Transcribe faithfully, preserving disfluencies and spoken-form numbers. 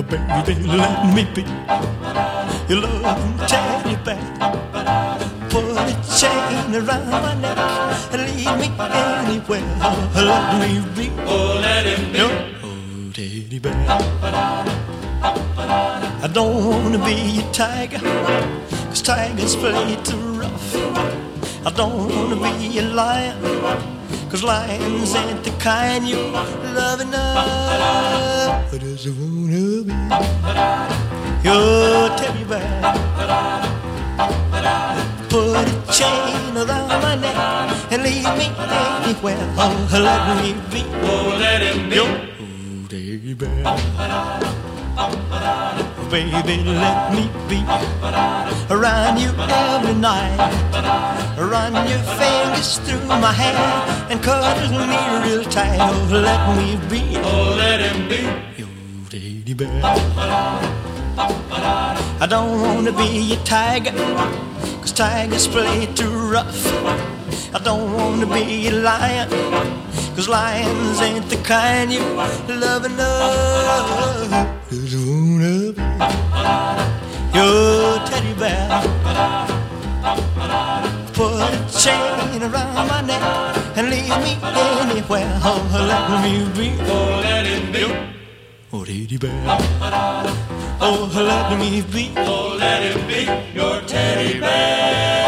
baby, let me be your loving teddy bear. Put a chain around my neck and lead me anywhere. Let me be, oh, let him be your old teddy bear. I don't wanna be a tiger, 'cause tigers play too rough. I don't wanna be a lion, 'cause lions ain't the kind you love enough. I just wanna be your teddy bear. Put a chain around my neck and lead me anywhere. Oh, let me be, oh, let him be your old teddy bear. Baby, let me be around you every night. Run your fingers through my hair and cuddle me real tight. Oh, let me be, oh, let him be your teddy bear. I don't wanna be a tiger, 'cause tigers play too rough. I don't wanna be a lion, 'cause lions ain't the kind you love enough. Just wanna be your teddy bear. Put a chain around my neck and lead me anywhere. Oh, let me be, oh, let him be oh, teddy bear. Oh, let me be, oh, let him be your teddy bear.